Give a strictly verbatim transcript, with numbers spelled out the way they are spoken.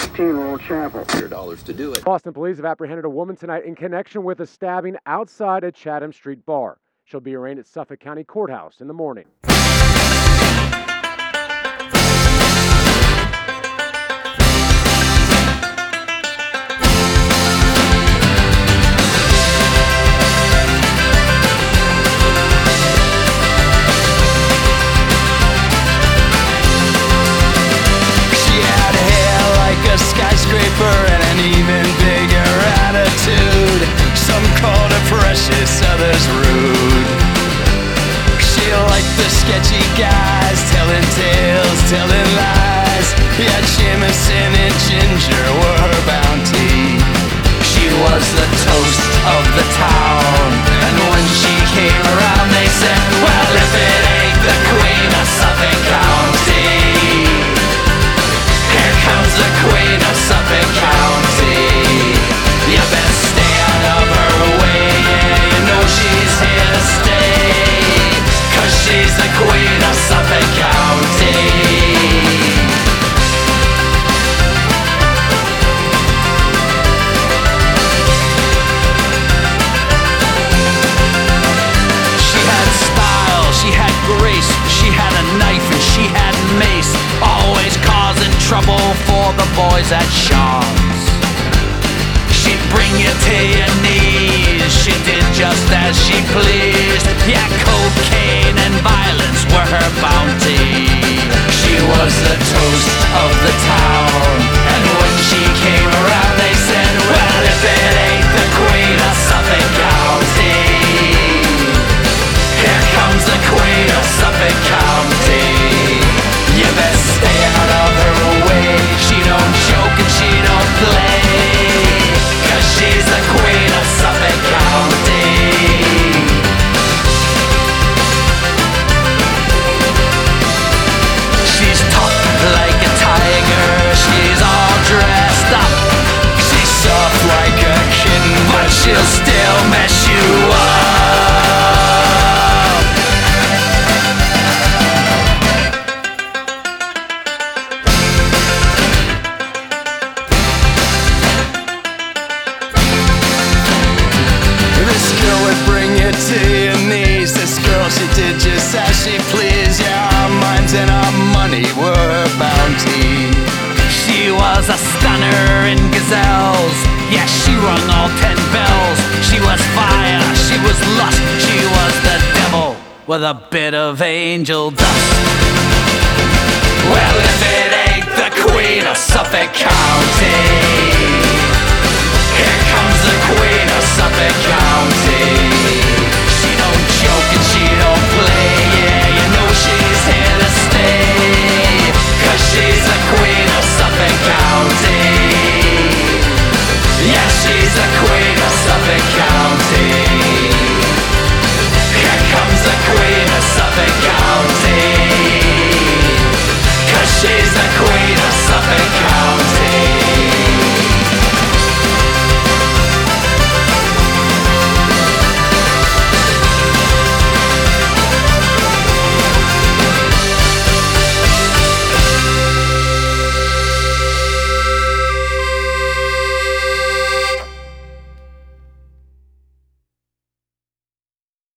Old Chapel. dollars to do it. Boston police have apprehended a woman tonight in connection with a stabbing outside a Chatham Street bar. She'll be arraigned at Suffolk County Courthouse in the morning. A skyscraper and an even bigger attitude. Some called her precious, others rude. She liked the sketchy guys, telling tales, telling lies. Yeah, Jameson and Ginger were her bounty. She was the toast of the town, and when she came around they said, well, if it ain't the Queen of Suffolk County, here comes the Queen of Suffolk County. You best stay out of her way, yeah, you know she's here to stay, 'cause she's the Queen of Suffolk County. She had style, she had grace, she had a knife and she had mace, always causing trouble for the boys at Sean's. She'd bring you to your knees, she did just as she pleased. Yeah, cocaine and violence were her bounty. She was the toast of the town, and when she came around they said, well, if it ain't the Queen of Suffolk County, here comes the Queen of Suffolk County. You best stay out of her way. She don't joke and she don't play, 'cause she's the Queen of Suffolk County. She's tough like a tiger, she's all dressed up. She's soft like a kitten, but she'll still mess you up. To your knees, this girl, she did just as she pleased. Yeah, our minds and our money were her bounty. She was a stunner in gazelles, yeah, she rung all ten bells. She was fire, she was lust, she was the devil with a bit of angel dust. Well, if it ain't the Queen of Suffolk County,